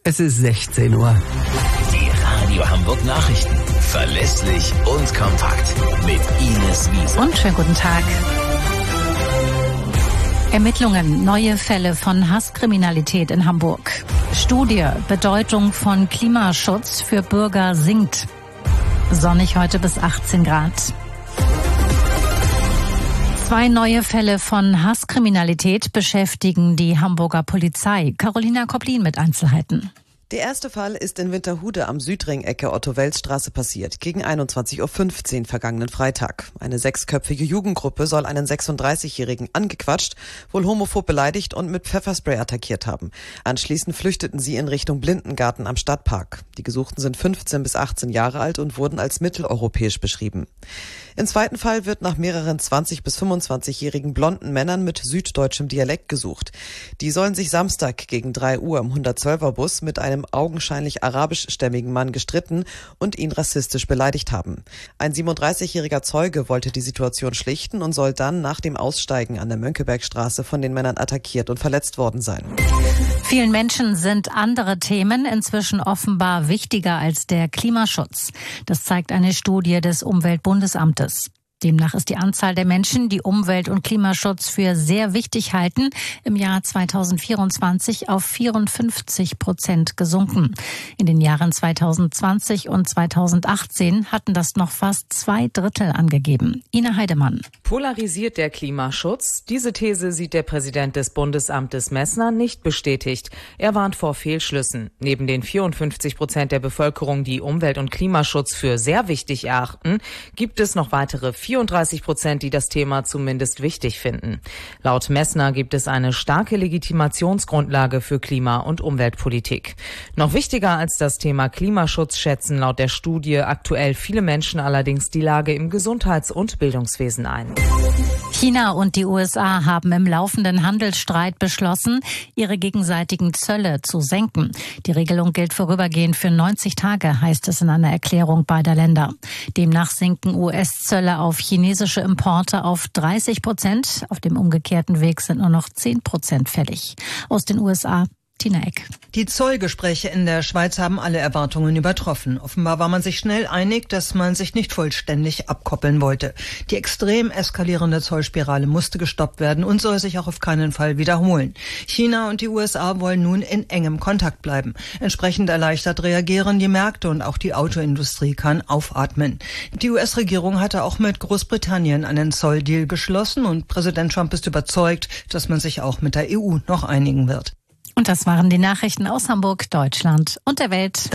Es ist 16 Uhr. Die Radio Hamburg Nachrichten. Verlässlich und kompakt. Mit Ines Wiese. Und schönen guten Tag. Ermittlungen, neue Fälle von Hasskriminalität in Hamburg. Studie, Bedeutung von Klimaschutz für Bürger sinkt. Sonnig heute bis 18 Grad. 2 neue Fälle von Hasskriminalität beschäftigen die Hamburger Polizei. Carolina Koplin mit Einzelheiten. Der erste Fall ist in Winterhude am Südring-Ecke Otto-Wels-Straße passiert, gegen 21.15 Uhr vergangenen Freitag. Eine 6-köpfige Jugendgruppe soll einen 36-Jährigen angequatscht, wohl homophob beleidigt und mit Pfefferspray attackiert haben. Anschließend flüchteten sie in Richtung Blindengarten am Stadtpark. Die Gesuchten sind 15 bis 18 Jahre alt und wurden als mitteleuropäisch beschrieben. Im zweiten Fall wird nach mehreren 20- bis 25-jährigen blonden Männern mit süddeutschem Dialekt gesucht. Die sollen sich Samstag gegen 3 Uhr im 112er-Bus mit einem augenscheinlich arabischstämmigen Mann gestritten und ihn rassistisch beleidigt haben. Ein 37-jähriger Zeuge wollte die Situation schlichten und soll dann nach dem Aussteigen an der Mönckebergstraße von den Männern attackiert und verletzt worden sein. Vielen Menschen sind andere Themen inzwischen offenbar wichtiger als der Klimaschutz. Das zeigt eine Studie des Umweltbundesamtes. Demnach ist die Anzahl der Menschen, die Umwelt- und Klimaschutz für sehr wichtig halten, im Jahr 2024 auf 54% gesunken. In den Jahren 2020 und 2018 hatten das noch fast 2/3 angegeben. Ina Heidemann. Polarisiert der Klimaschutz? Diese These sieht der Präsident des Bundesamtes Messner nicht bestätigt. Er warnt vor Fehlschlüssen. Neben den 54% der Bevölkerung, die Umwelt- und Klimaschutz für sehr wichtig erachten, gibt es noch weitere 34%, die das Thema zumindest wichtig finden. Laut Messner gibt es eine starke Legitimationsgrundlage für Klima- und Umweltpolitik. Noch wichtiger als das Thema Klimaschutz schätzen laut der Studie aktuell viele Menschen allerdings die Lage im Gesundheits- und Bildungswesen ein. China und die USA haben im laufenden Handelsstreit beschlossen, ihre gegenseitigen Zölle zu senken. Die Regelung gilt vorübergehend für 90 Tage, heißt es in einer Erklärung beider Länder. Demnach sinken US-Zölle auf chinesische Importe auf 30%. Auf dem umgekehrten Weg sind nur noch 10% fällig. Aus den USA Tina Eck. Die Zollgespräche in der Schweiz haben alle Erwartungen übertroffen. Offenbar war man sich schnell einig, dass man sich nicht vollständig abkoppeln wollte. Die extrem eskalierende Zollspirale musste gestoppt werden und soll sich auch auf keinen Fall wiederholen. China und die USA wollen nun in engem Kontakt bleiben. Entsprechend erleichtert reagieren die Märkte und auch die Autoindustrie kann aufatmen. Die US-Regierung hatte auch mit Großbritannien einen Zolldeal geschlossen und Präsident Trump ist überzeugt, dass man sich auch mit der EU noch einigen wird. Und das waren die Nachrichten aus Hamburg, Deutschland und der Welt.